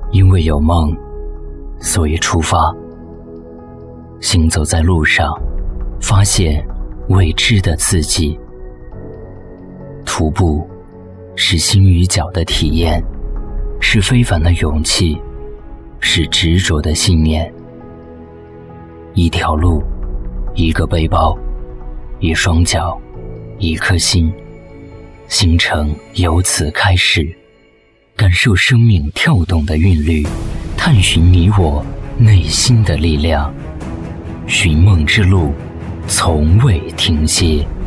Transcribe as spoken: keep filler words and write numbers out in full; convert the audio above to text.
因为有梦，所以出发。行走在路上，发现未知的刺激。徒步是心与脚的体验，是非凡的勇气，是执着的信念。一条路，一个背包，一双脚，一颗心，行程由此开始。感受生命跳动的韵律，探寻你我内心的力量。寻梦之路，从未停歇。